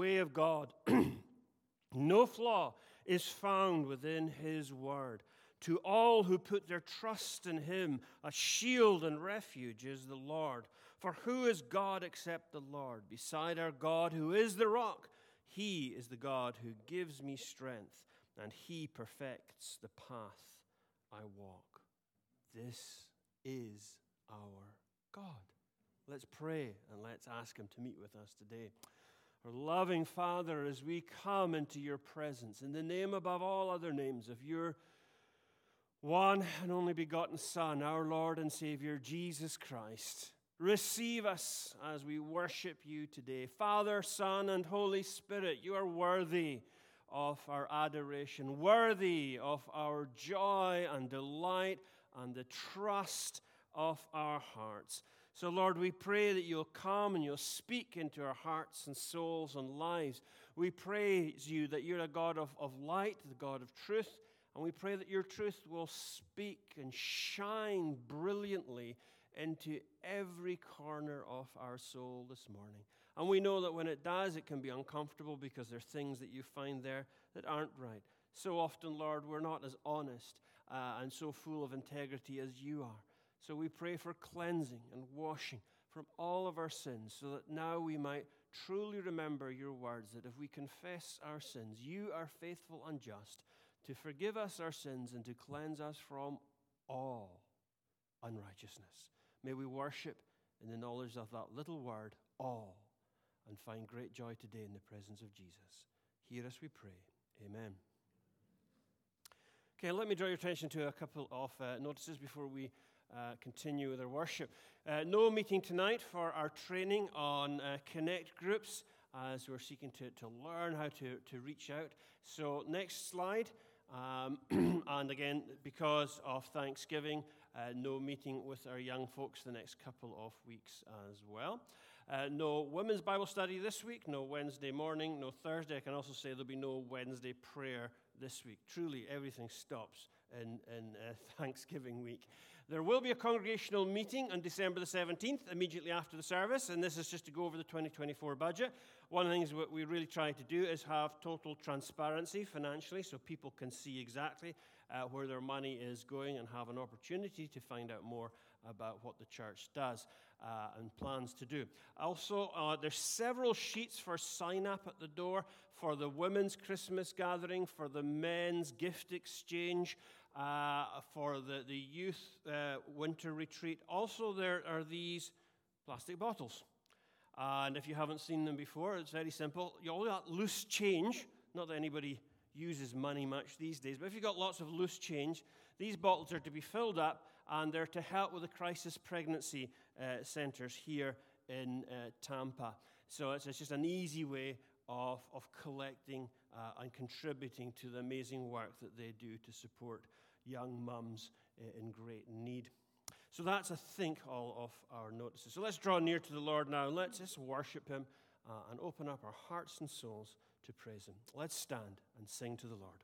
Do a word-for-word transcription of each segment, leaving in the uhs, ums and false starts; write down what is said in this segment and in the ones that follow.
way of God. No flaw is found within his word. To all who put their trust in him, a shield and refuge is the Lord. For who is God except the Lord? Beside our God, who is the rock, he is the God who gives me strength, and he perfects the path I walk. This is our God. Let's pray and let's ask him to meet with us today. Our loving Father, as we come into your presence, in the name above all other names of your one and only begotten Son, our Lord and Savior, Jesus Christ, receive us as we worship you today. Father, Son, and Holy Spirit, you are worthy of our adoration, worthy of our joy and delight and the trust of our hearts. So, Lord, we pray that you'll come and you'll speak into our hearts and souls and lives. We praise you that you're a God of, of light, the God of truth, and we pray that your truth will speak and shine brilliantly into every corner of our soul this morning. And we know that when it does, it can be uncomfortable because there are things that you find there that aren't right. So often, Lord, we're not as honest uh, and so full of integrity as you are. So we pray for cleansing and washing from all of our sins so that now we might truly remember your words, that if we confess our sins, you are faithful and just to forgive us our sins and to cleanse us from all unrighteousness. May we worship in the knowledge of that little word, all, and find great joy today in the presence of Jesus. Hear us, we pray. Amen. Okay, let me draw your attention to a couple of uh, notices before we uh, continue with our worship. Uh, no meeting tonight for our training on uh, Connect groups as we're seeking to, to learn how to, to reach out. So next slide. Um, and again, because of Thanksgiving, uh, no meeting with our young folks the next couple of weeks as well. Uh, no women's Bible study this week, no Wednesday morning, no Thursday. I can also say there'll be no Wednesday prayer this week. Truly, everything stops in, in uh, Thanksgiving week. There will be a congregational meeting on December the seventeenth, immediately after the service, and this is just to go over the twenty twenty-four budget. One of the things that we really try to do is have total transparency financially so people can see exactly uh, where their money is going and have an opportunity to find out more about what the church does uh, and plans to do. Also, uh, there's several sheets for sign-up at the door for the women's Christmas gathering, for the men's gift exchange, uh, for the, the youth uh, winter retreat. Also, there are these plastic bottles. Uh, and if you haven't seen them before, it's very simple. You all got loose change. Not that anybody uses money much these days, but if you've got lots of loose change, these bottles are to be filled up, and they're to help with the crisis pregnancy uh, centers here in uh, Tampa. So it's, it's just an easy way of, of collecting uh, and contributing to the amazing work that they do to support young mums uh, in great need. So that's, I think, all of our notices. So let's draw near to the Lord now, and let's just worship him uh, and open up our hearts and souls to praise him. Let's stand and sing to the Lord.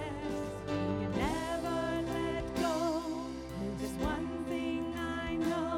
I know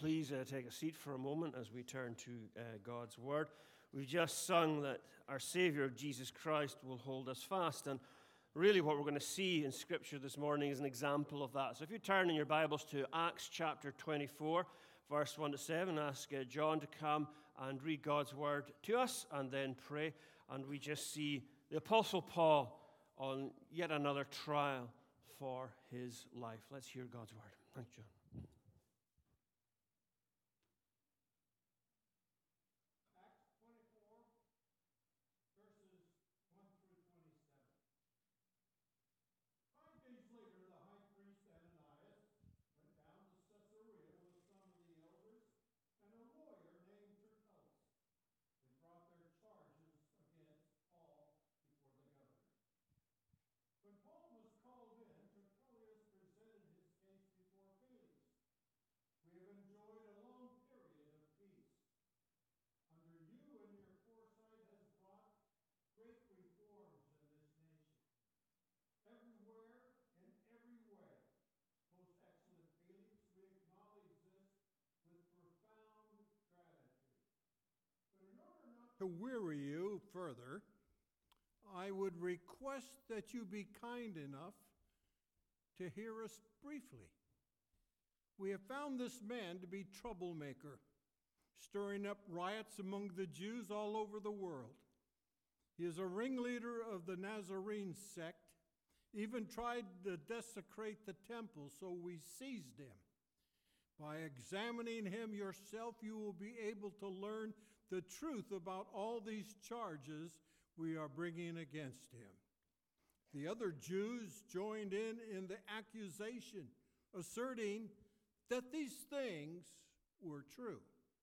please uh, take a seat for a moment as we turn to uh, God's Word. We just sung that our Savior, Jesus Christ, will hold us fast. And really what we're going to see in Scripture this morning is an example of that. So if you turn in your Bibles to Acts chapter twenty-four, verse one to seven, ask uh, John to come and read God's Word to us and then pray. And we just see the Apostle Paul on yet another trial for his life. Let's hear God's Word. Thank you, John. To weary you further, I would request that you be kind enough to hear us briefly. We have found this man to be troublemaker, stirring up riots among the Jews all over the world. He is a ringleader of the Nazarene sect, even tried to desecrate the temple, so we seized him. By examining him yourself, you will be able to learn the truth about all these charges we are bringing against him. The other Jews joined in in the accusation, asserting that these things were true.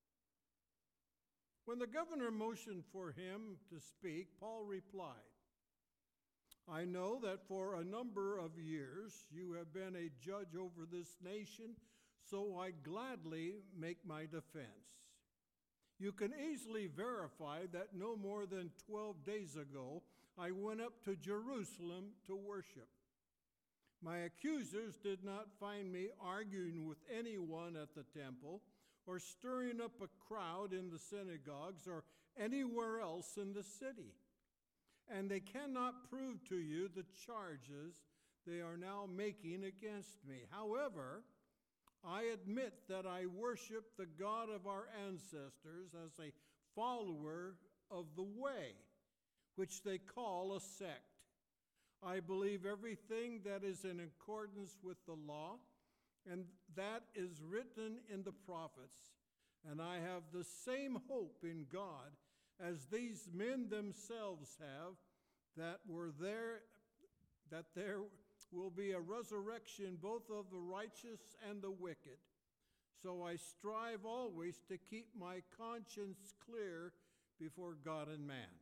When the governor motioned for him to speak, Paul replied, I know that for a number of years you have been a judge over this nation, so I gladly make my defense. You can easily verify that no more than twelve days ago, I went up to Jerusalem to worship. My accusers did not find me arguing with anyone at the temple or stirring up a crowd in the synagogues or anywhere else in the city. And they cannot prove to you the charges they are now making against me. However, I admit that I worship the God of our ancestors as a follower of the way, which they call a sect. I believe everything that is in accordance with the law, and that is written in the prophets. And I have the same hope in God as these men themselves have, that were there, that there will be a resurrection both of the righteous and the wicked. So I strive always to keep my conscience clear before God and man.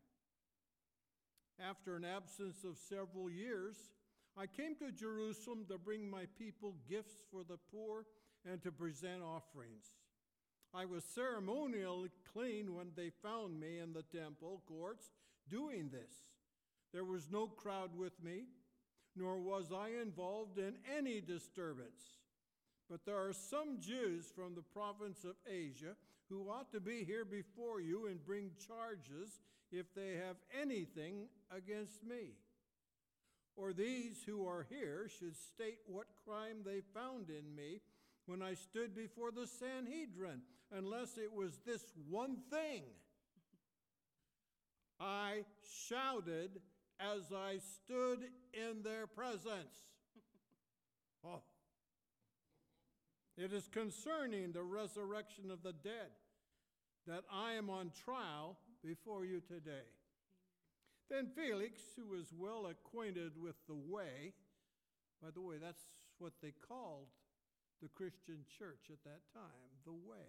After an absence of several years, I came to Jerusalem to bring my people gifts for the poor and to present offerings. I was ceremonially clean when they found me in the temple courts doing this. There was no crowd with me, nor was I involved in any disturbance. But there are some Jews from the province of Asia who ought to be here before you and bring charges if they have anything against me. Or these who are here should state what crime they found in me when I stood before the Sanhedrin, unless it was this one thing. I shouted as I stood in their presence. Oh. It is concerning the resurrection of the dead that I am on trial before you today. Then Felix, who was well acquainted with the way, by the way, that's what they called the Christian church at that time, the way,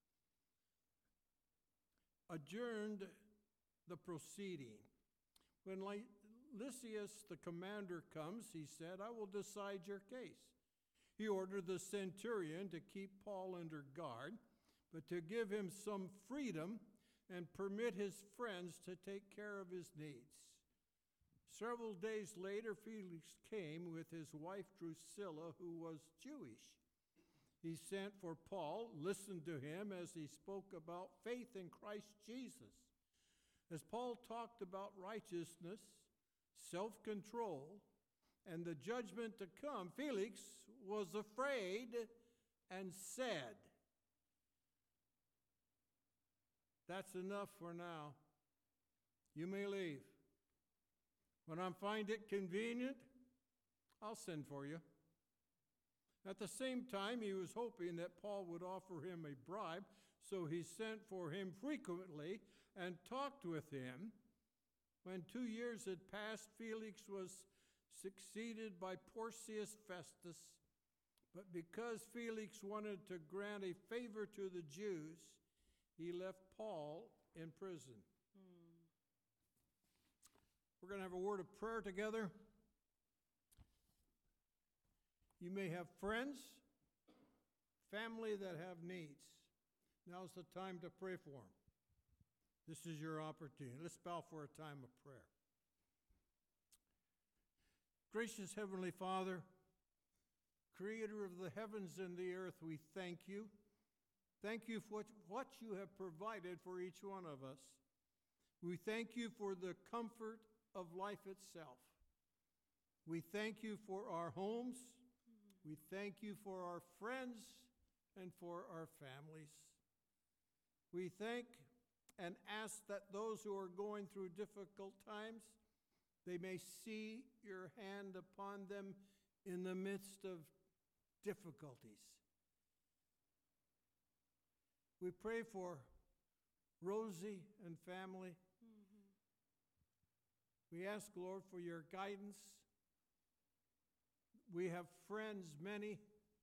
adjourned the proceeding. When Lysias, the commander, comes, he said, I will decide your case. He ordered the centurion to keep Paul under guard, but to give him some freedom and permit his friends to take care of his needs. Several days later, Felix came with his wife Drusilla, who was Jewish. he sent for Paul. Listen to him as he spoke about faith in Christ Jesus. As Paul talked about righteousness, self-control, and the judgment to come, Felix was afraid and said, "That's enough for now. You may leave. When I find it convenient, I'll send for you." At the same time, he was hoping that Paul would offer him a bribe, so he sent for him frequently and talked with him. When two years had passed, Felix was succeeded by Porcius Festus. But because Felix wanted to grant a favor to the Jews, he left Paul in prison. Hmm. We're going to have a word of prayer together. You may have friends, family that have needs. Now's the time to pray for them. This is your opportunity. Let's bow for a time of prayer. Gracious Heavenly Father, Creator of the heavens and the earth, we thank you. Thank you for what you have provided for each one of us. We thank you for the comfort of life itself. We thank you for our homes. We thank you for our friends and for our families. We thank and ask that those who are going through difficult times, they may see your hand upon them in the midst of difficulties. We pray for Rosie and family. Mm-hmm. We ask, Lord, for your guidance. We have friends, many,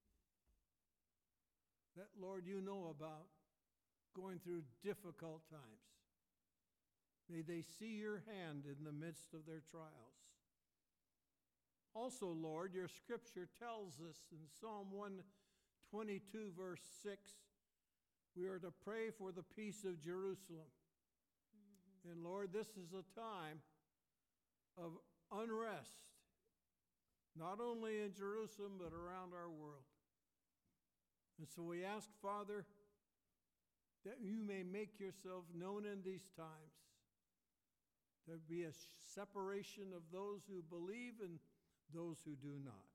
that, Lord, you know about, going through difficult times. May they see your hand in the midst of their trials. Also, Lord, your scripture tells us in Psalm one twenty-two, verse six, we are to pray for the peace of Jerusalem. Mm-hmm. And Lord, this is a time of unrest, not only in Jerusalem, but around our world. And so we ask, Father, that you may make yourself known in these times. There be a separation of those who believe and those who do not.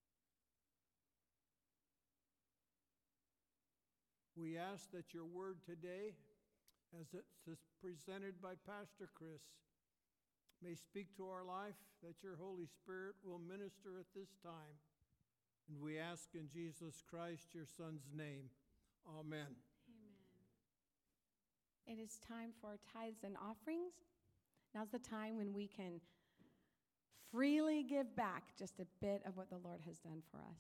We ask that your word today, as it's presented by Pastor Chris, may speak to our life, that your Holy Spirit will minister at this time. And we ask in Jesus Christ, your Son's name. Amen. Amen. It is time for tithes and offerings. Now's the time when we can freely give back just a bit of what the Lord has done for us.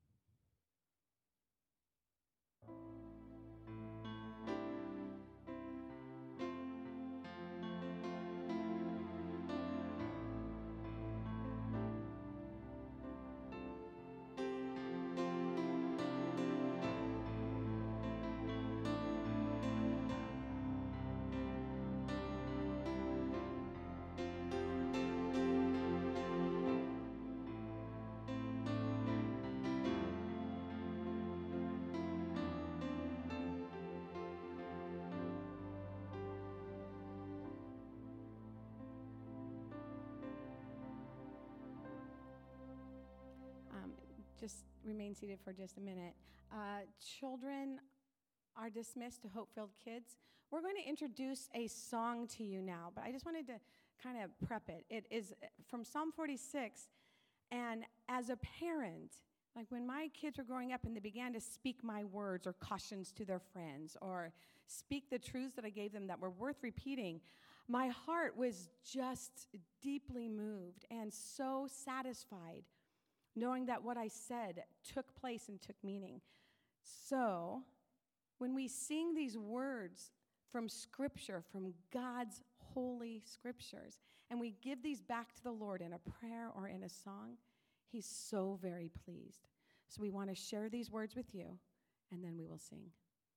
Just remain seated for just a minute. Uh, children are dismissed to Hope-Filled Kids. We're going to introduce a song to you now, but I just wanted to kind of prep it. It is from Psalm forty-six, and as a parent, like when my kids were growing up and they began to speak my words or cautions to their friends or speak the truths that I gave them that were worth repeating, my heart was just deeply moved and so satisfied knowing that what I said took place and took meaning. So, when we sing these words from Scripture, from God's holy Scriptures, and we give these back to the Lord in a prayer or in a song, He's so very pleased. So we want to share these words with you, and then we will sing.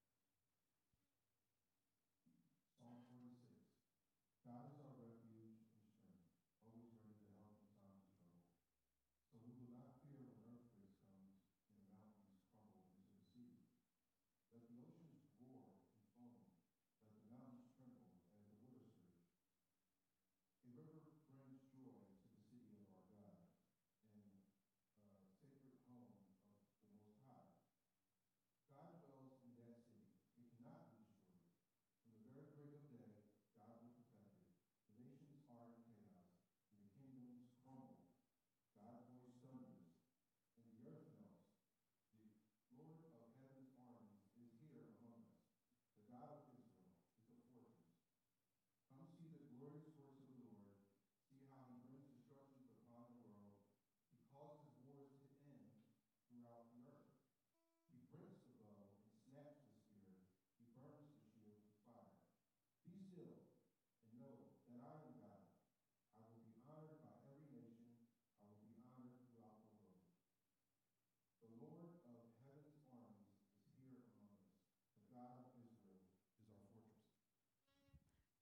Psalm forty-six. God is our refuge and strength, always ready to help in time of trouble. So we will not fear when earthquakes comes and the mountains crumble into the sea.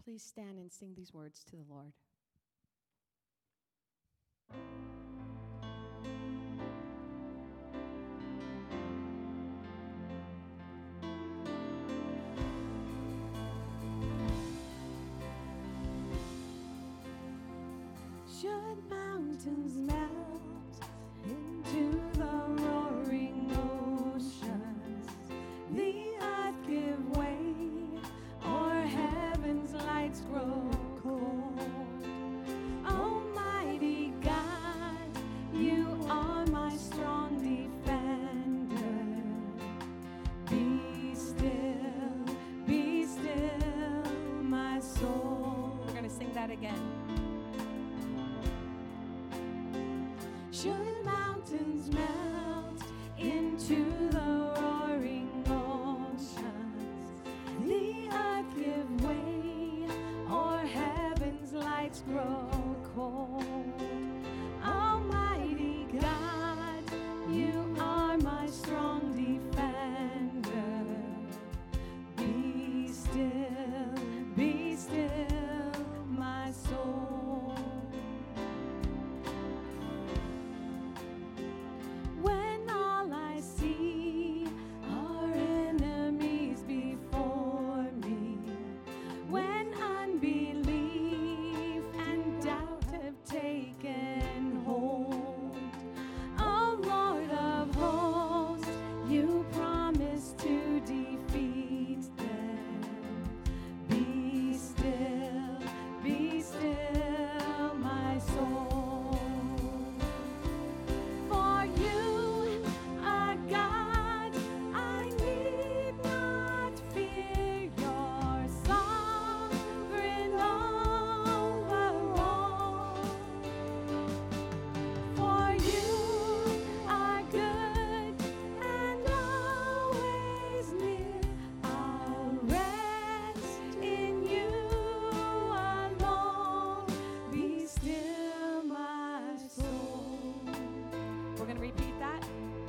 please stand and sing these words to the Lord? Should mountains melt into the roaring oceans, the earth give way, or heaven's lights grow cold, Almighty God, you are my strong defender. Be still, be still, my soul. We're going to sing that again. Should mountains melt into the roaring oceans, the earth give way, or heaven's lights grow cold, Almighty God, you are my strong defender. Be still, be still, my soul. When all I see are enemies before me, when unbelief and doubt have taken hold, oh Lord of hosts, you promise to defeat them. Be still, be still, my soul. For you are God, I need not fear. You're sovereign over all. For you are good and always near. I'll rest in you alone. Be still, my soul. We're going to repeat that.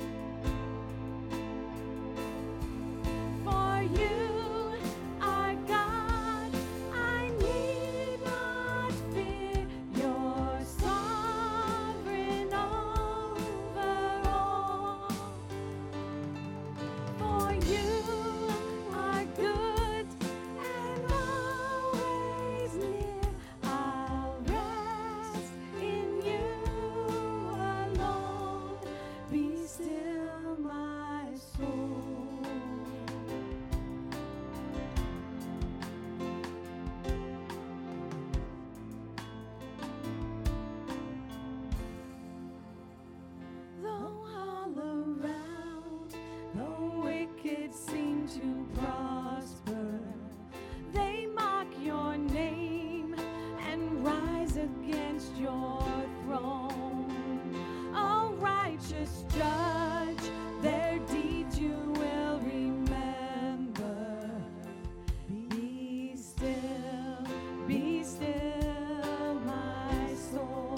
For you are God, I need not fear. You're sovereign over all. For you are good and always near. I'll rest in you alone. Be still, my soul. Though all around the wicked seem to prosper, they mock your name and rise against your throne. O righteous judge, their deeds you will remember. Be still, be still, my soul.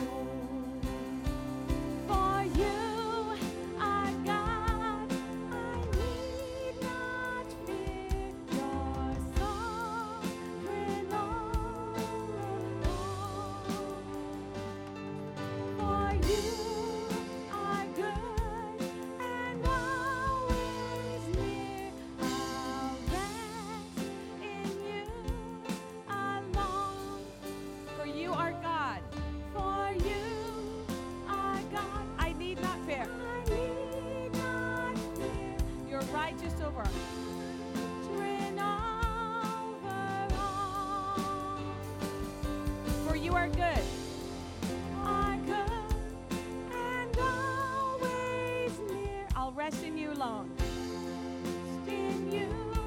For you are God, I need not fear. You're sovereign over all. For you are good and always near. I'll rest in you alone. For you are God. For you are God. I need not fear. I need not fear. You're righteous over. Sovereign over all. For you are good. Are good and always near. I'll rest in you alone. In you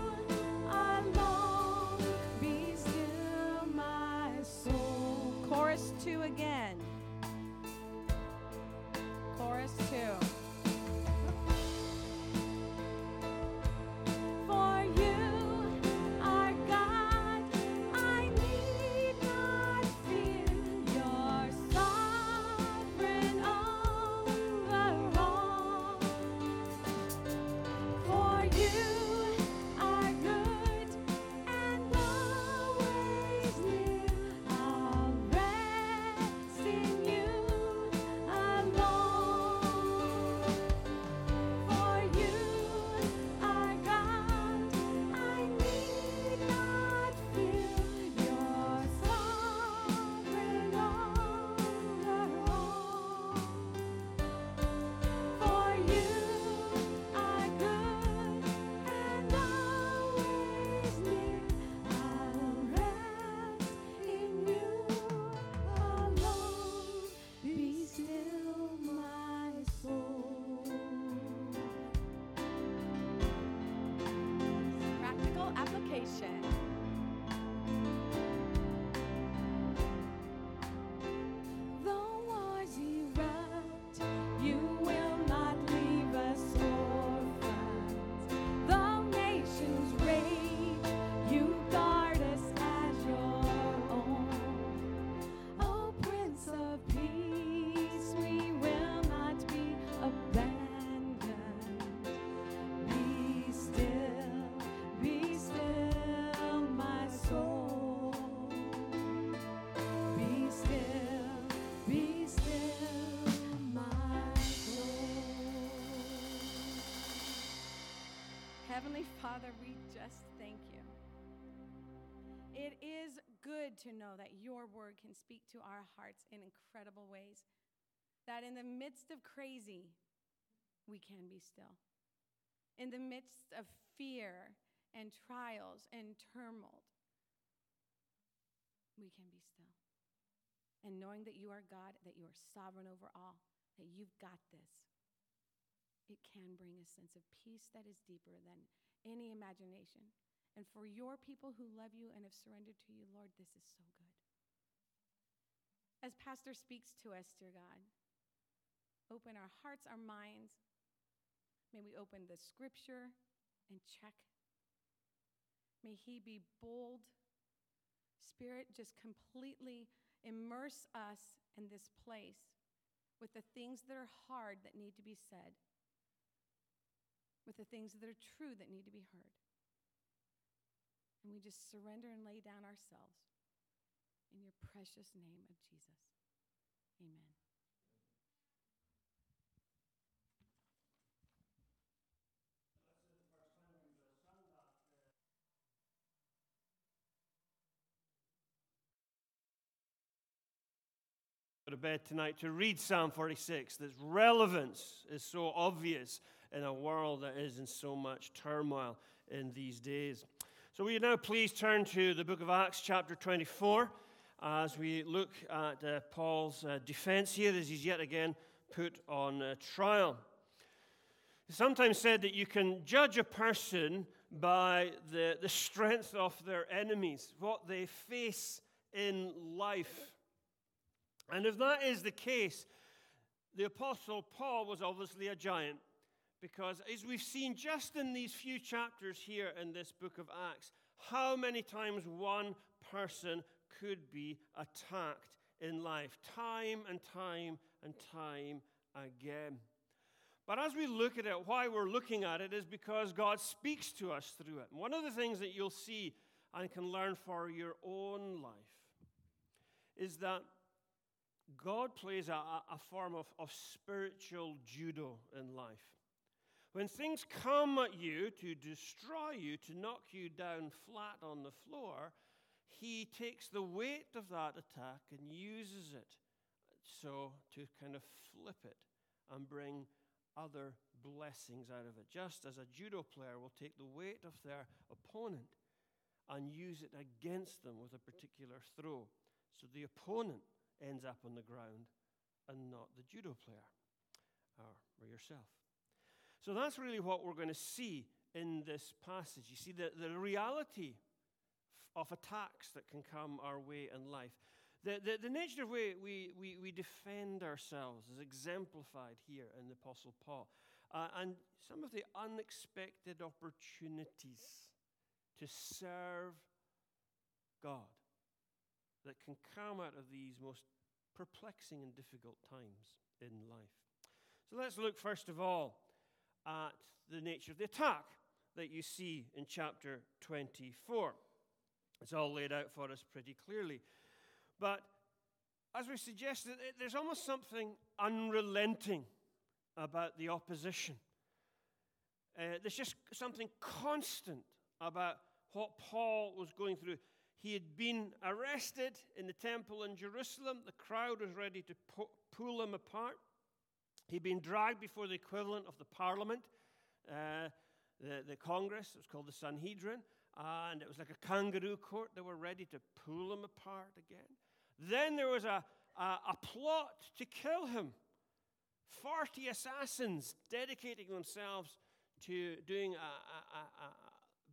alone. Be still, my soul. Chorus two again. Chorus two. For you are God, I need not fear. You're nation. Though wars erupt, you will not leave us orphans. Though nations rage, you guard us as your own. O Prince of Peace, we will not be abandoned. Be still, be still, my soul. Be still, be still, my soul. Heavenly Father, we just thank you. It is good to know that your word can speak to our hearts in incredible ways. That in the midst of crazy, we can be still. In the midst of fear and trials and turmoil, we can be still. And knowing that you are God, that you are sovereign over all, that you've got this, it can bring a sense of peace that is deeper than any imagination. And for your people who love you and have surrendered to you, Lord, this is so good. As Pastor speaks to us, dear God, open our hearts, our minds. May we open the scripture and check. May he be bold. Spirit, just completely immerse us in this place with the things that are hard that need to be said, with the things that are true that need to be heard. And we just surrender and lay down ourselves in your precious name of Jesus. Amen. Go to bed tonight to read Psalm forty-six. Its relevance is so obvious in a world that is in so much turmoil in these days. So we now please turn to the book of Acts chapter twenty-four as we look at uh, Paul's uh, defense here as he's yet again put on uh, trial. It's sometimes said that you can judge a person by the, the strength of their enemies, what they face in life. And if that is the case, the Apostle Paul was obviously a giant, because as we've seen just in these few chapters here in this book of Acts, how many times one person could be attacked in life, time and time and time again. But as we look at it, why we're looking at it is because God speaks to us through it. And one of the things that you'll see and can learn for your own life is that God plays a, a form of, of spiritual judo in life. When things come at you to destroy you, to knock you down flat on the floor, he takes the weight of that attack and uses it so to kind of flip it and bring other blessings out of it. Just as a judo player will take the weight of their opponent and use it against them with a particular throw. So the opponent ends up on the ground and not the judo player or, or yourself. So that's really what we're going to see in this passage. You see, the, the reality of attacks that can come our way in life. The, the, the nature of way we, we, we defend ourselves is exemplified here in the Apostle Paul. Uh, and some of the unexpected opportunities to serve God that can come out of these most perplexing and difficult times in life. So let's look first of all at the nature of the attack that you see in chapter twenty-four. It's all laid out for us pretty clearly. But as we suggested, there's almost something unrelenting about the opposition. Uh, there's just something constant about what Paul was going through. He had been arrested in the temple in Jerusalem. The crowd was ready to pu- pull him apart. He'd been dragged before the equivalent of the parliament, uh, the, the Congress. It was called the Sanhedrin. And it was like a kangaroo court. They were ready to pull him apart again. Then there was a, a, a plot to kill him. Forty assassins dedicating themselves to doing a, a, a, a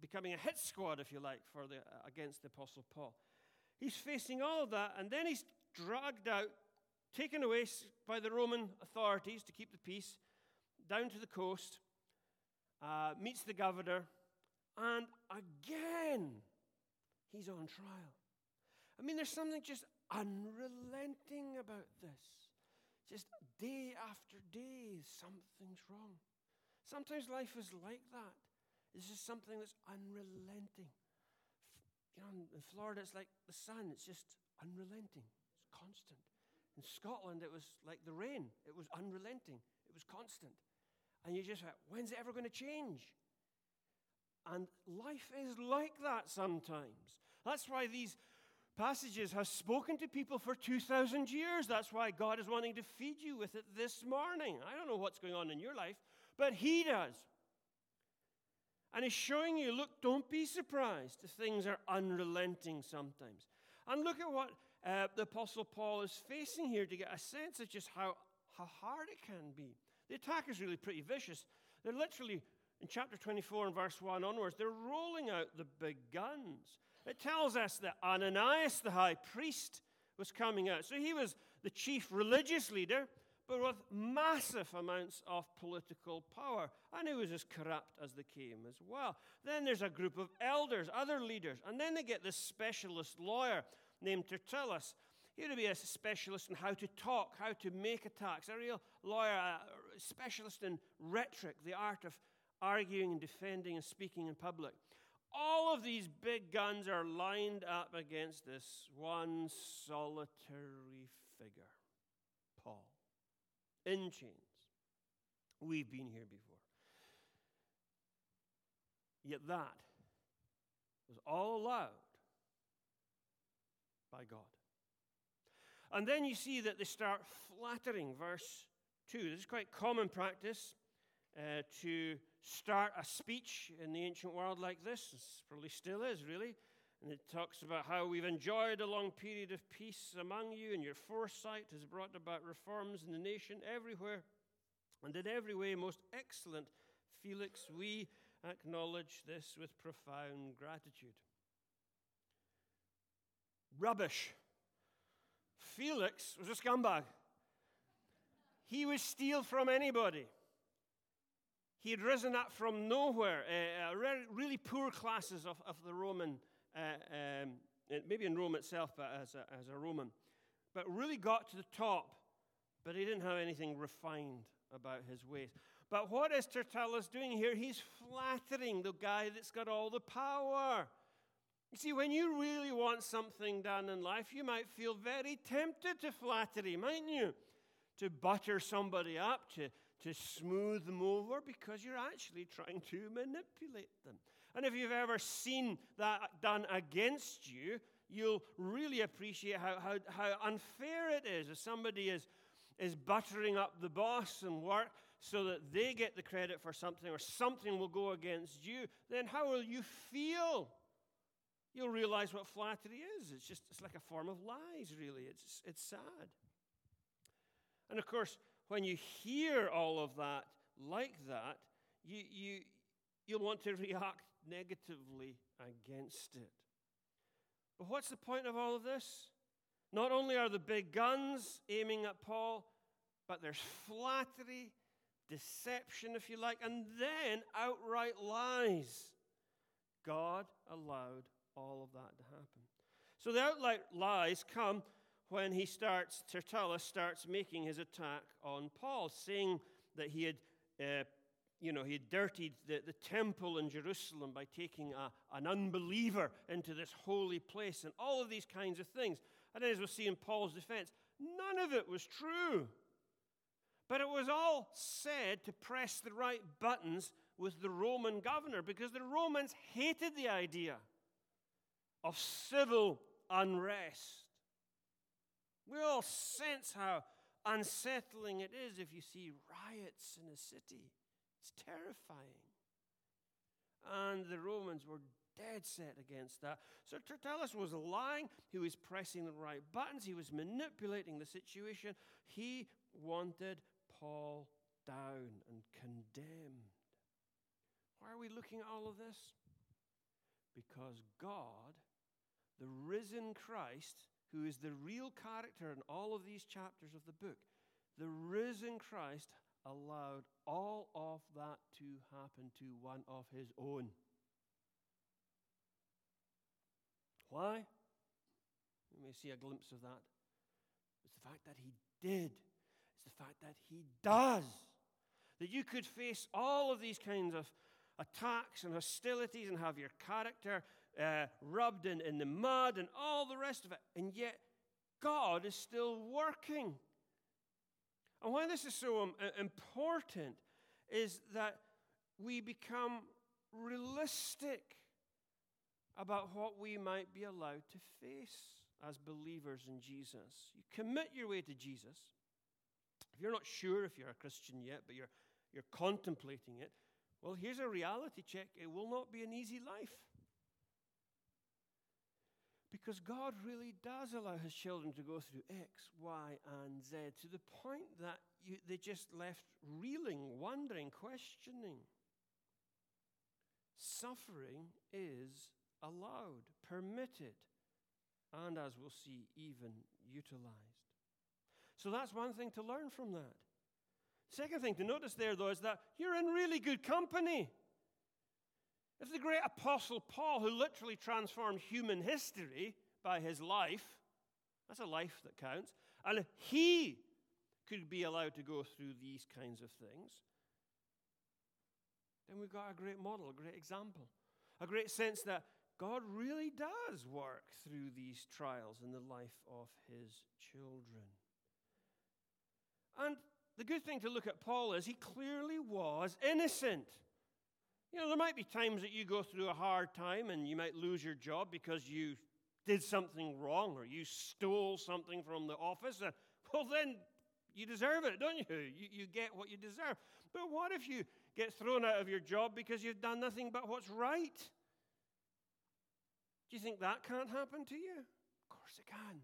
becoming a hit squad, if you like, for the, uh, against the Apostle Paul. He's facing all of that, and then he's dragged out, taken away by the Roman authorities to keep the peace, down to the coast, uh, meets the governor, and again, he's on trial. I mean, there's something just unrelenting about this. Just day after day, something's wrong. Sometimes life is like that. It's just something that's unrelenting. You know, in Florida, it's like the sun. It's just unrelenting. It's constant. In Scotland, it was like the rain. It was unrelenting. It was constant. And you just went, when's it ever going to change? And life is like that sometimes. That's why these passages have spoken to people for two thousand years. That's why God is wanting to feed you with it this morning. I don't know what's going on in your life, but He does. And He's showing you, look, don't be surprised if things are unrelenting sometimes. And look at what uh, the Apostle Paul is facing here to get a sense of just how, how hard it can be. The attack is really pretty vicious. They're literally, in chapter twenty-four and verse one onwards, they're rolling out the big guns. It tells us that Ananias, the high priest, was coming out. So he was the chief religious leader, but with massive amounts of political power. And he was as corrupt as they came as well. Then there's a group of elders, other leaders. And then they get this specialist lawyer named Tertullus. He would be a specialist in how to talk, how to make attacks, a real lawyer, a specialist in rhetoric, the art of arguing and defending and speaking in public. All of these big guns are lined up against this one solitary figure, Paul, in chains. We've been here before. Yet that was all allowed by God. And then you see that they start flattering, verse two. This is quite common practice uh, to start a speech in the ancient world like this. It probably still is, really. And it talks about how we've enjoyed a long period of peace among you, and your foresight has brought about reforms in the nation everywhere. And in every way, most excellent Felix, we acknowledge this with profound gratitude. Rubbish. Felix was a scumbag. He would steal from anybody. He had risen up from nowhere, uh, uh, re- really poor classes of, of the Roman, uh, um, maybe in Rome itself, but as a, as a Roman, but really got to the top, but he didn't have anything refined about his ways. But what is Tertullus doing here? He's flattering the guy that's got all the power. You see, when you really want something done in life, you might feel very tempted to flattery, mightn't you? To butter somebody up, to, to smooth them over, because you're actually trying to manipulate them. And if you've ever seen that done against you, you'll really appreciate how, how, how unfair it is if somebody is, is buttering up the boss and work so that they get the credit for something, or something will go against you. Then how will you feel? You'll realize what flattery is. It's just, it's like a form of lies, really. It's, it's sad. And of course, when you hear all of that like that, you, you, you'll want to react negatively against it. But what's the point of all of this? Not only are the big guns aiming at Paul, but there's flattery, deception, if you like, and then outright lies. God allowed all of that to happen. So the outright lies come when he starts, Tertullus starts making his attack on Paul, saying that he had, uh, you know, he had dirtied the, the temple in Jerusalem by taking a, an unbeliever into this holy place, and all of these kinds of things. And as we'll see in Paul's defense, none of it was true. But it was all said to press the right buttons with the Roman governor, because the Romans hated the idea of civil unrest. We all sense how unsettling it is if you see riots in a city. It's terrifying. And the Romans were dead set against that. So Tertullus was lying. He was pressing the right buttons. He was manipulating the situation. He wanted Paul down and condemned. Why are we looking at all of this? because God, the risen Christ, who is the real character in all of these chapters of the book, the risen Christ allowed all of that to happen to one of his own. Why? We may see a glimpse of that. It's the fact that he did. It's the fact that he does. That you could face all of these kinds of attacks and hostilities and have your character uh, rubbed in, in the mud and all the rest of it. And yet, God is still working. And why this is so um, important is that we become realistic about what we might be allowed to face as believers in Jesus. You commit your way to Jesus. If you're not sure if you're a Christian yet, but you're, you're contemplating it, well, here's a reality check. It will not be an easy life. Because God really does allow his children to go through X, Y, and Z to the point that you, they just left reeling, wondering, questioning. Suffering is allowed, permitted, and as we'll see, even utilized. So that's one thing to learn from that. Second thing to notice there, though, is that you're in really good company. If the great apostle Paul, who literally transformed human history by his life, that's a life that counts, and if he could be allowed to go through these kinds of things, then we've got a great model, a great example, a great sense that God really does work through these trials in the life of his children. And the good thing to look at Paul is he clearly was innocent. You know, there might be times that you go through a hard time and you might lose your job because you did something wrong or you stole something from the office. Uh, well, then you deserve it, don't you? you? You get what you deserve. But what if you get thrown out of your job because you've done nothing but what's right? Do you think that can't happen to you? Of course it can.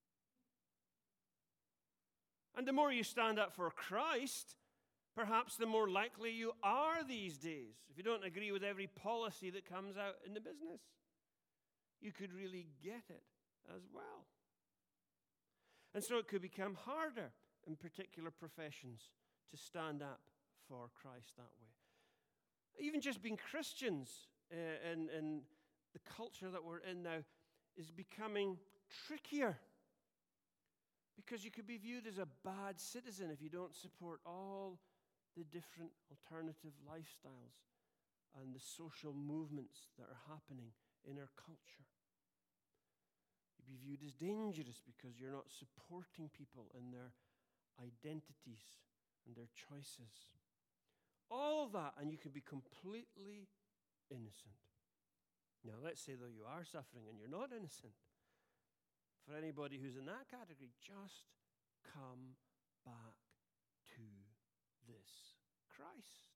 And the more you stand up for Christ, perhaps the more likely you are these days. If you don't agree with every policy that comes out in the business, you could really get it as well. And so it could become harder in particular professions to stand up for Christ that way. Even just being Christians uh, in, in the culture that we're in now is becoming trickier. Because you could be viewed as a bad citizen if you don't support all the different alternative lifestyles and the social movements that are happening in our culture. You'd be viewed as dangerous because you're not supporting people in their identities and their choices. All of that, and you can be completely innocent. Now, let's say, though, you are suffering and you're not innocent. For anybody who's in that category, just come back to this Christ.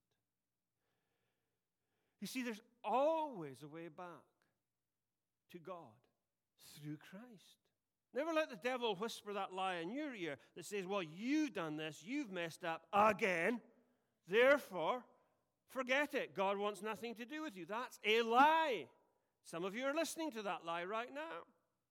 You see, there's always a way back to God through Christ. Never let the devil whisper that lie in your ear that says, well, you've done this, you've messed up again, therefore, forget it. God wants nothing to do with you. That's a lie. Some of you are listening to that lie right now.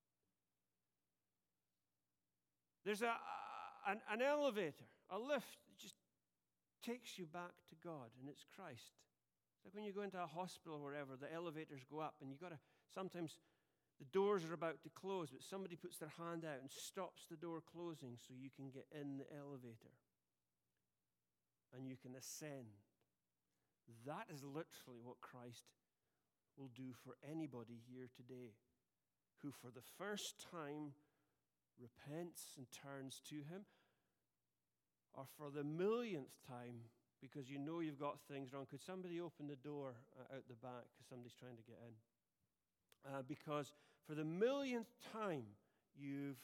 There's a, an, an elevator, a lift that just takes you back to God, and it's Christ. It's like when you go into a hospital or wherever, the elevators go up, and you got to, sometimes the doors are about to close, but somebody puts their hand out and stops the door closing so you can get in the elevator. And you can ascend. That is literally what Christ will do for anybody here today who for the first time repents and turns to him, or for the millionth time because you know you've got things wrong. Could somebody open the door uh, out the back because somebody's trying to get in? Uh, because for the millionth time you've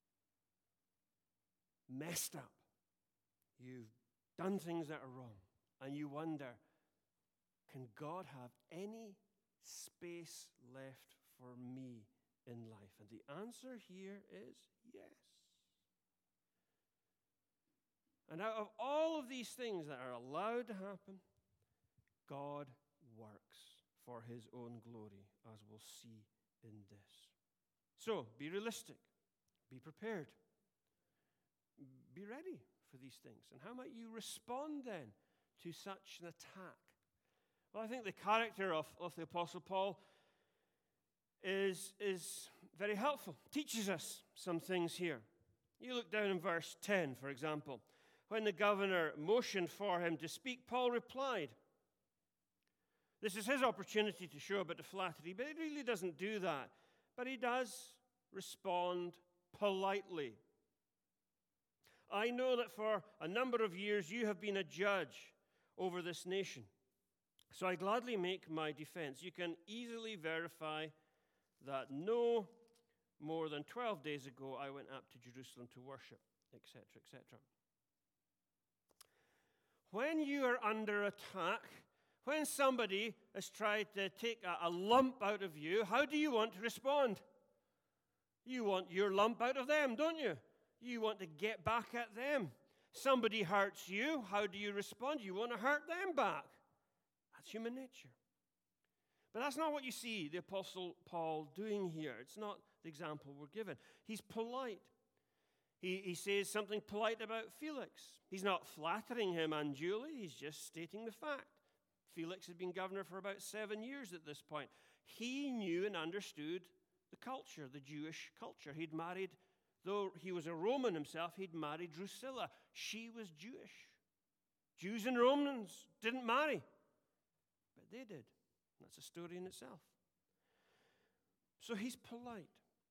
messed up. You've done things that are wrong. And you wonder, can God have any space left for me in life? And the answer here is yes. And out of all of these things that are allowed to happen, God works for his own glory, as we'll see in this. So, be realistic. Be prepared. Be ready for these things. And how might you respond then to such an attack? Well, I think the character of, of the Apostle Paul is, is very helpful. Teaches us some things here. You look down in verse ten, for example. When the governor motioned for him to speak, Paul replied. This is his opportunity to show a bit of flattery, but he really doesn't do that. But he does respond politely. I know that for a number of years you have been a judge over this nation. So I gladly make my defense. You can easily verify that no more than twelve days ago I went up to Jerusalem to worship, et cetera, et cetera. When you are under attack, when somebody has tried to take a, a lump out of you, how do you want to respond? You want your lump out of them, don't you? You want to get back at them. Somebody hurts you, how do you respond? You want to hurt them back. That's human nature. But that's not what you see the Apostle Paul doing here. It's not the example we're given. He's polite. He, he says something polite about Felix. He's not flattering him unduly. He's just stating the fact. Felix had been governor for about seven years at this point. He knew and understood the culture, the Jewish culture. He'd married, though he was a Roman himself, he'd married Drusilla. She was Jewish. Jews and Romans didn't marry, but they did. That's a story in itself. So he's polite.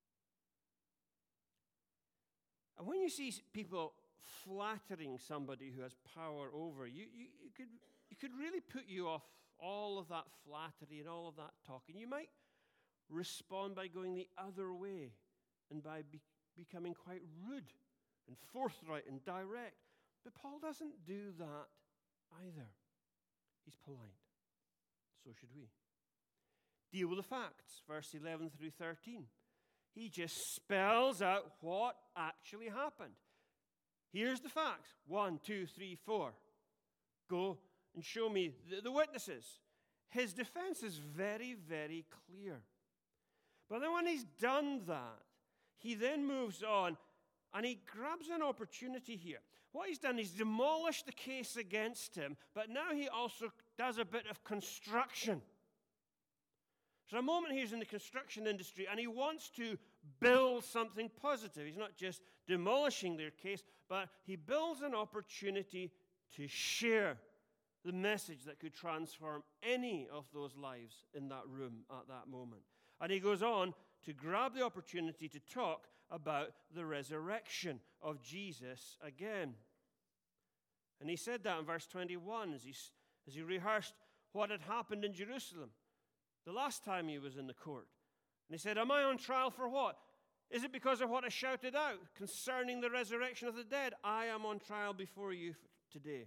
And when you see people flattering somebody who has power over you, you, you could it could really put you off all of that flattery and all of that talking. You might respond by going the other way and by be, becoming quite rude and forthright and direct. But Paul doesn't do that either. He's polite. So should we. Deal with the facts, verse eleven through thirteen. He just spells out what actually happened. Here's the facts. One, two, three, four. Go and show me the, the witnesses. His defense is very, very clear. But then when he's done that, he then moves on and he grabs an opportunity here. What he's done is demolished the case against him, but now he also does a bit of construction. So a moment he's in the construction industry and he wants to build something positive. He's not just demolishing their case, but he builds an opportunity to share the message that could transform any of those lives in that room at that moment. And he goes on to grab the opportunity to talk about the resurrection of Jesus again. And he said that in verse twenty-one as he, as he rehearsed what had happened in Jerusalem the last time he was in the court. And he said, am I on trial for what? Is it because of what I shouted out concerning the resurrection of the dead? I am on trial before you today.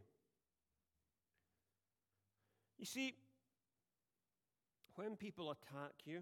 You see, when people attack you,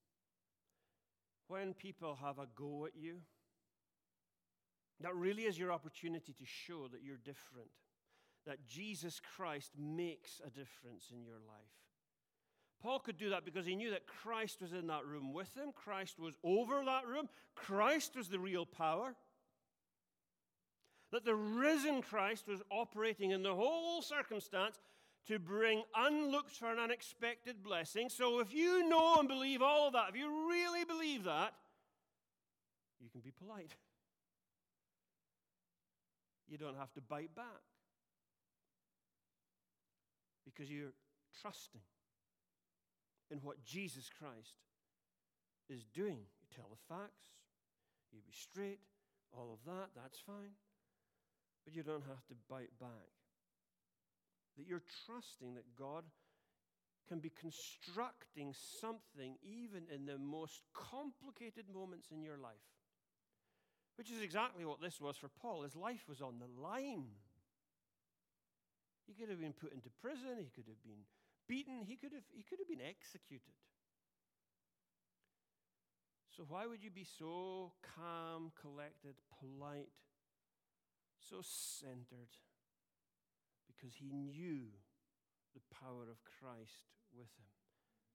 when people have a go at you, that really is your opportunity to show that you're different, that Jesus Christ makes a difference in your life. Paul could do that because he knew that Christ was in that room with him. Christ was over that room. Christ was the real power. That the risen Christ was operating in the whole circumstance to bring unlooked for and unexpected blessings. So if you know and believe all of that, if you really believe that, you can be polite. You don't have to bite back because you're trusting in what Jesus Christ is doing. You tell the facts, you be straight, all of that, that's fine. But you don't have to bite back. That you're trusting that God can be constructing something even in the most complicated moments in your life. Which is exactly what this was for Paul. His life was on the line. He could have been put into prison. He could have been beaten. He could have, he could have been executed. So why would you be so calm, collected, polite, so centered? Because he knew the power of Christ with him.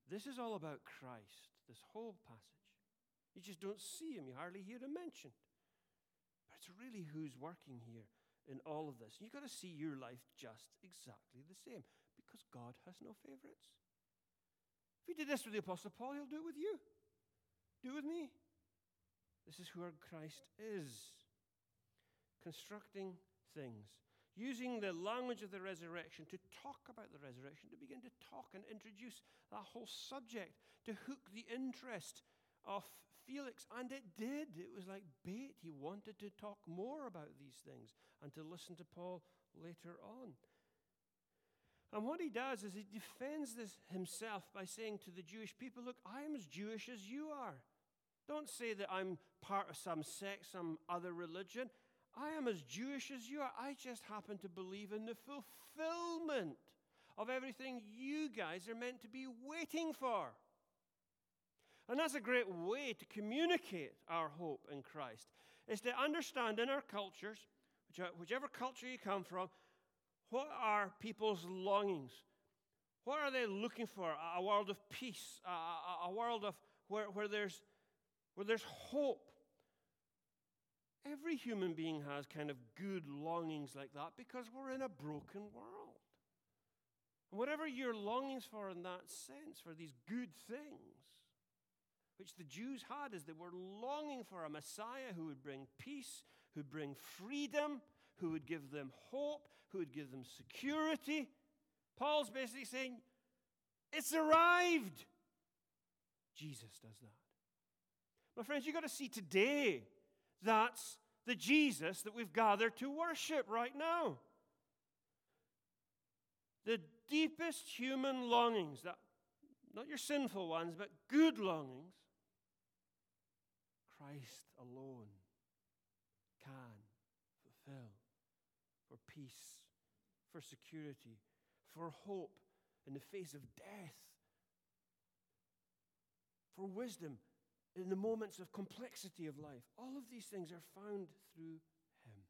This is all about Christ, this whole passage. You just don't see him. You hardly hear him mentioned. But it's really who's working here in all of this. You've got to see your life just exactly the same, because God has no favorites. If he did this with the Apostle Paul, he'll do it with you. Do it with me. This is who our Christ is. Constructing things. Using the language of the resurrection to talk about the resurrection, to begin to talk and introduce that whole subject, to hook the interest of Felix. And it did. It was like bait. He wanted to talk more about these things and to listen to Paul later on. And what he does is he defends this himself by saying to the Jewish people, look, I am as Jewish as you are. Don't say that I'm part of some sect, some other religion. I am as Jewish as you are. I just happen to believe in the fulfillment of everything you guys are meant to be waiting for. And that's a great way to communicate our hope in Christ, is to understand in our cultures, whichever culture you come from, what are people's longings? What are they looking for? A world of peace, a, a, a world of where, where there's where there's hope. Every human being has kind of good longings like that because we're in a broken world. And whatever your longings for in that sense, for these good things, which the Jews had, is they were longing for a Messiah who would bring peace, who would bring freedom, who would give them hope, who would give them security. Paul's basically saying, it's arrived. Jesus does that. My friends, you've got to see today, that's the Jesus that we've gathered to worship right now. The deepest human longings, that, not your sinful ones, but good longings, Christ alone can fulfill. For peace, for security, for hope in the face of death, for wisdom in the moments of complexity of life. All of these things are found through him.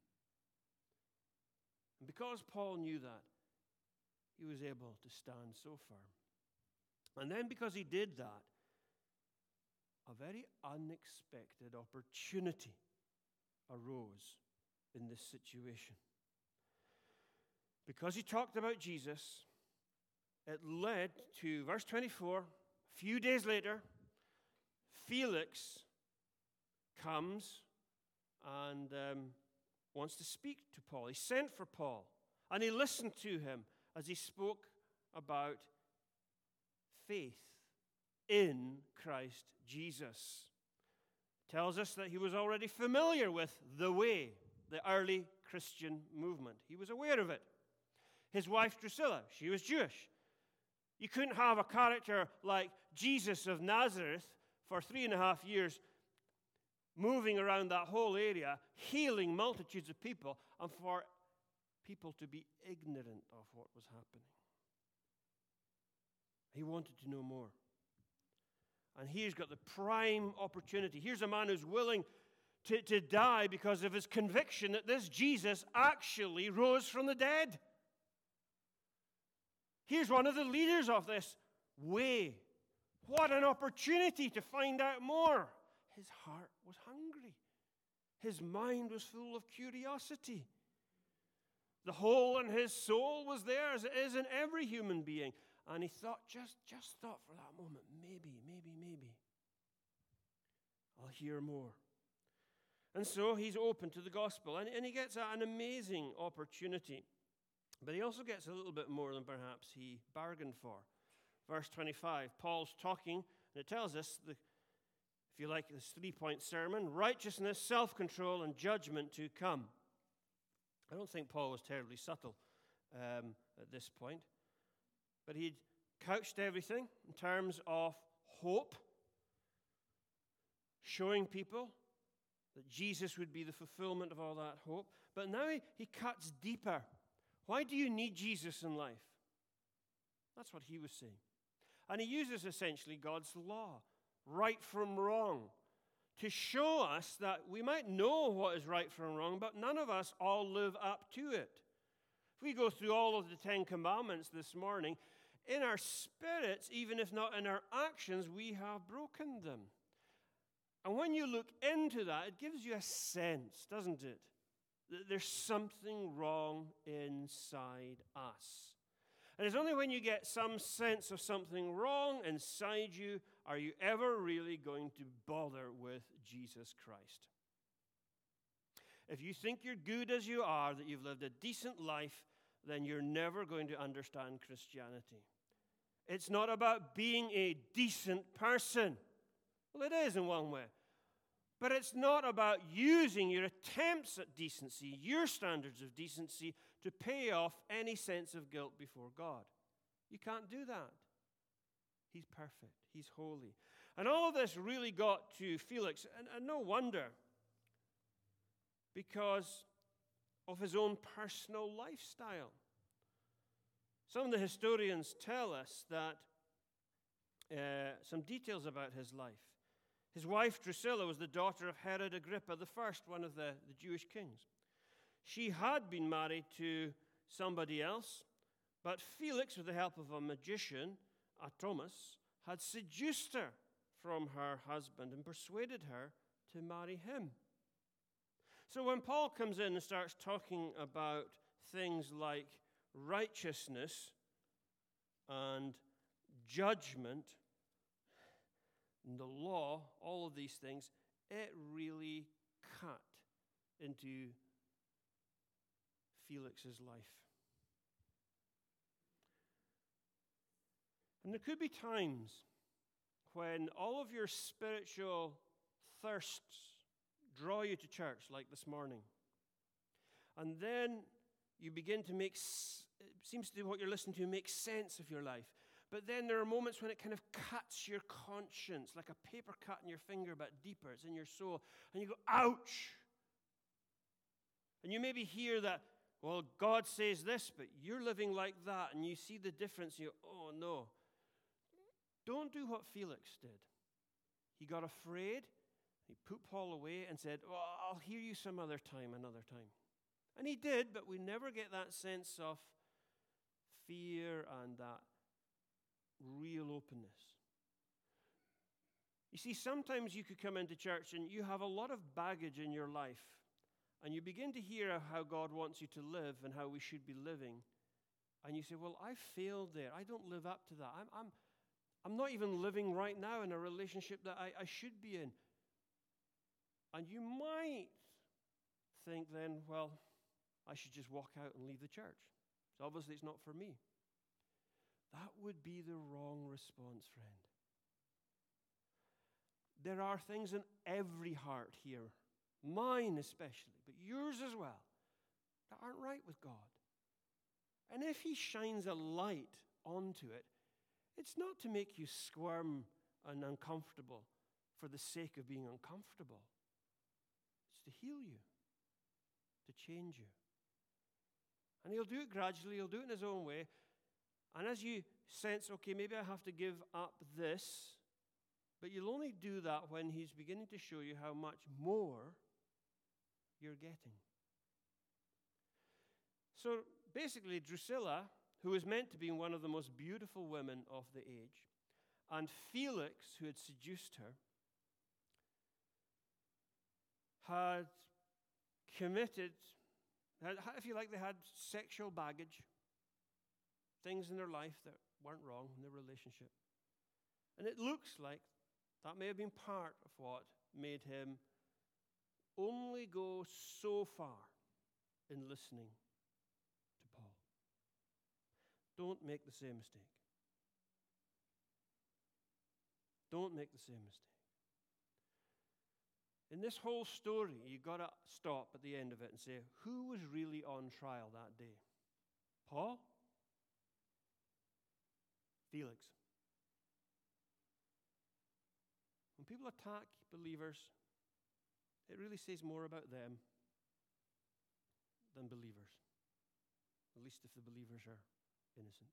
And because Paul knew that, he was able to stand so firm. And then because he did that, a very unexpected opportunity arose in this situation. Because he talked about Jesus, it led to, verse twenty-four, a few days later, Felix comes and um, wants to speak to Paul. He sent for Paul, and he listened to him as he spoke about faith in Christ Jesus. Tells us that he was already familiar with the way, the early Christian movement. He was aware of it. His wife Drusilla, she was Jewish. You couldn't have a character like Jesus of Nazareth for three and a half years moving around that whole area, healing multitudes of people, and for people to be ignorant of what was happening. He wanted to know more. And here's got the prime opportunity. Here's a man who's willing to, to die because of his conviction that this Jesus actually rose from the dead. Here's one of the leaders of this way. What an opportunity to find out more. His heart was hungry. His mind was full of curiosity. The hole in his soul was there, as it is in every human being. And he thought, just, just thought for that moment, maybe, maybe, maybe, I'll hear more. And so he's open to the gospel. And, and he gets an amazing opportunity. But he also gets a little bit more than perhaps he bargained for. Verse twenty-five, Paul's talking, and it tells us, the, if you like, this three-point sermon, righteousness, self-control, and judgment to come. I don't think Paul was terribly subtle um, at this point. But he'd couched everything in terms of hope, showing people that Jesus would be the fulfillment of all that hope. But now he, he cuts deeper. Why do you need Jesus in life? That's what he was saying. And he uses essentially God's law, right from wrong, to show us that we might know what is right from wrong, but none of us all live up to it. If we go through all of the Ten Commandments this morning, in our spirits, even if not in our actions, we have broken them. And when you look into that, it gives you a sense, doesn't it, that there's something wrong inside us. And it's only when you get some sense of something wrong inside you are you ever really going to bother with Jesus Christ. If you think you're good as you are, that you've lived a decent life, then you're never going to understand Christianity. It's not about being a decent person. Well, it is in one way. But it's not about using your attempts at decency, your standards of decency, to pay off any sense of guilt before God. You can't do that. He's perfect. He's holy. And all of this really got to Felix, and, and no wonder, because of his own personal lifestyle. Some of the historians tell us that uh, some details about his life. His wife Drusilla was the daughter of Herod Agrippa the First, one of the, the Jewish kings. She had been married to somebody else, but Felix, with the help of a magician, Artemis, had seduced her from her husband and persuaded her to marry him. So when Paul comes in and starts talking about things like righteousness and judgment and the law, all of these things, it really cut into Felix's life. And there could be times when all of your spiritual thirsts draw you to church, like this morning. And then you begin to make, it seems to be what you're listening to, make sense of your life. But then there are moments when it kind of cuts your conscience, like a paper cut in your finger, but deeper. It's in your soul. And you go, ouch! And you maybe hear that, well, God says this, but you're living like that, and you see the difference, and you go, oh, no. Don't do what Felix did. He got afraid. He put Paul away and said, well, I'll hear you some other time, another time. And he did, but we never get that sense of fear and that real openness. You see, sometimes you could come into church and you have a lot of baggage in your life, and you begin to hear how God wants you to live and how we should be living, and you say, well, I failed there. I don't live up to that. I'm, I'm, I'm not even living right now in a relationship that I, I should be in. And you might think then, well, I should just walk out and leave the church. So obviously it's not for me. That would be the wrong response, friend. There are things in every heart here, mine especially, but yours as well, that aren't right with God. And if he shines a light onto it, it's not to make you squirm and uncomfortable for the sake of being uncomfortable. It's to heal you, to change you. And he'll do it gradually, he'll do it in his own way. And as you sense, okay, maybe I have to give up this, but you'll only do that when he's beginning to show you how much more you're getting. So basically, Drusilla, who was meant to be one of the most beautiful women of the age, and Felix, who had seduced her, had committed, had, if you like, they had sexual baggage, things in their life that weren't wrong in their relationship. And it looks like that may have been part of what made him only go so far in listening to Paul. Don't make the same mistake. Don't make the same mistake. In this whole story, you've got to stop at the end of it and say, who was really on trial that day? Paul? Felix? When people attack believers, it really says more about them than believers, at least if the believers are innocent.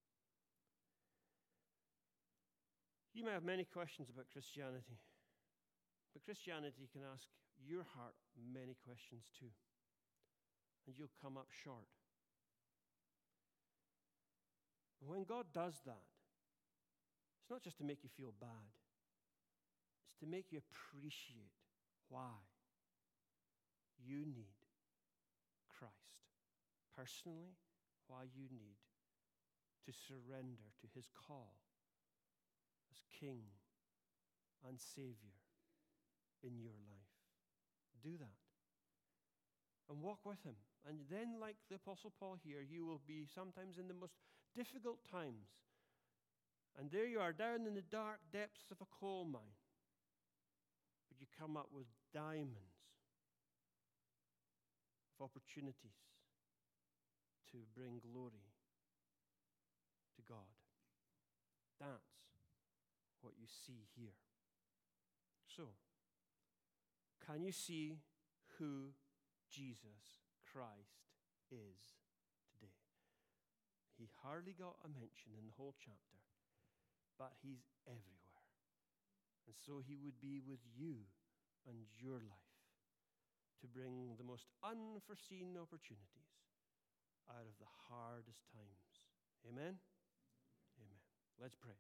You may have many questions about Christianity, but Christianity can ask your heart many questions too, and you'll come up short. And when God does that, it's not just to make you feel bad. It's to make you appreciate why you need Christ. Personally, why you need to surrender to his call as King and Savior in your life. Do that. And walk with him. And then, like the Apostle Paul here, you will be sometimes in the most difficult times. And there you are, down in the dark depths of a coal mine. But you come up with diamonds of opportunities to bring glory to God. That's what you see here. So, can you see who Jesus Christ is today? He hardly got a mention in the whole chapter, but he's everywhere. And so he would be with you and your life to bring the most unforeseen opportunities out of the hardest times. Amen? Amen. Let's pray.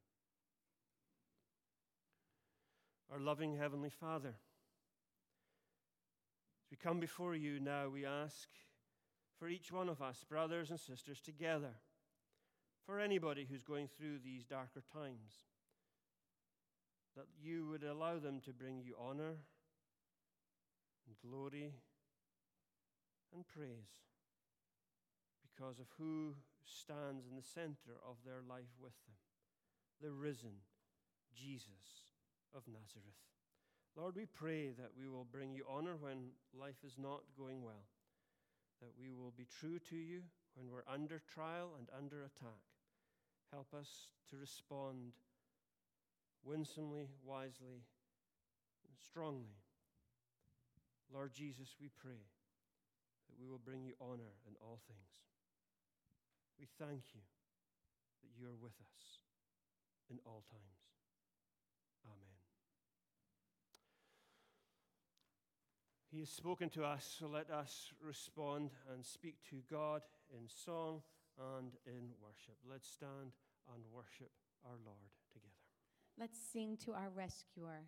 Our loving Heavenly Father, as we come before you now, we ask for each one of us, brothers and sisters, together, for anybody who's going through these darker times, that you would allow them to bring you honor and glory and praise because of who stands in the center of their life with them, the risen Jesus of Nazareth. Lord, we pray that we will bring you honor when life is not going well, that we will be true to you when we're under trial and under attack. Help us to respond winsomely, wisely, and strongly. Lord Jesus, we pray that we will bring you honor in all things. We thank you that you are with us in all times. Amen. He has spoken to us, so let us respond and speak to God in song and in worship. Let's stand and worship our Lord together. Let's sing to our rescuer.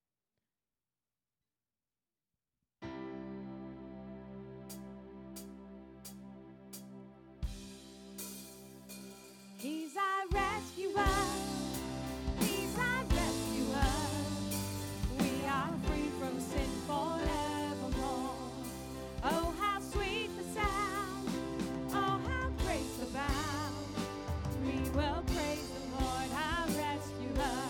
He's our rescuer. He's our rescuer. We are free from sin forevermore. Oh, how sweet the sound. Oh, how grace abound. We will praise the Lord, our rescuer.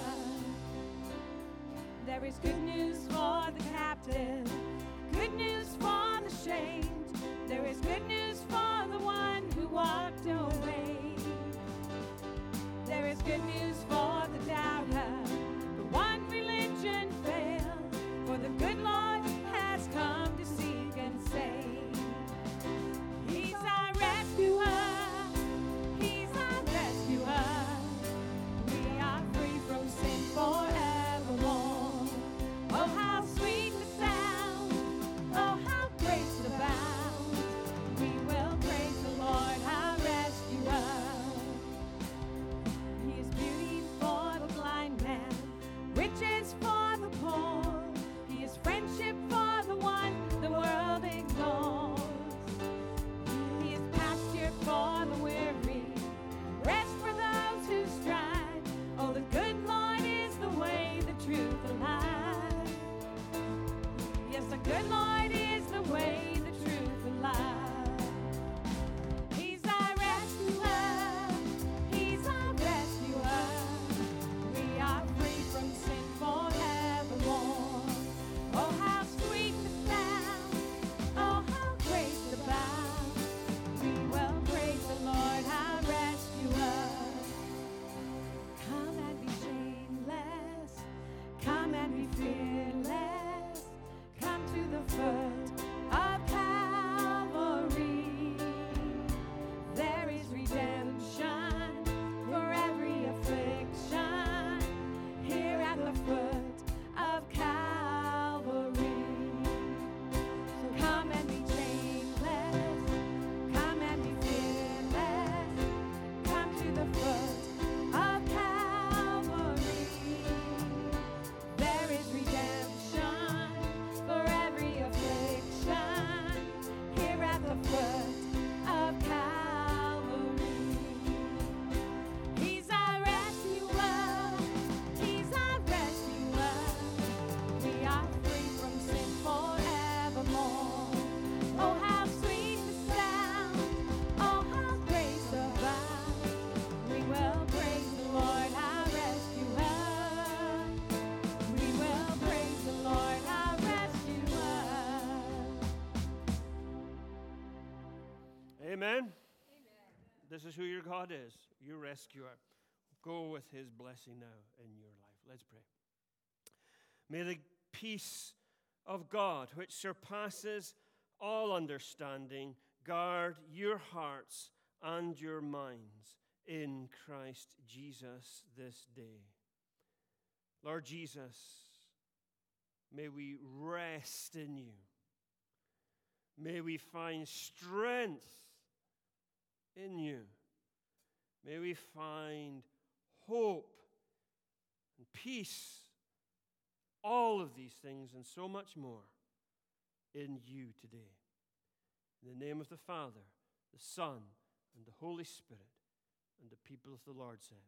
There is good news for the captive, good news for the shamed. There is good news for the one who walked away. There is good news for the doubter, the one religion failed. For the good Lord has come to seek and save. He's our rescuer. He's our rescuer. We are free from sin forevermore. Oh, how sweet the sound. Oh, how grace abounds. We will praise the Lord, our rescuer. He is beautiful This is who your God is, your rescuer. Go with his blessing now in your life. Let's pray. May the peace of God, which surpasses all understanding, guard your hearts and your minds in Christ Jesus this day. Lord Jesus, may we rest in you. May we find strength in you. May we find hope and peace, all of these things and so much more in you today. In the name of the Father, the Son, and the Holy Spirit, and the people of the Lord said,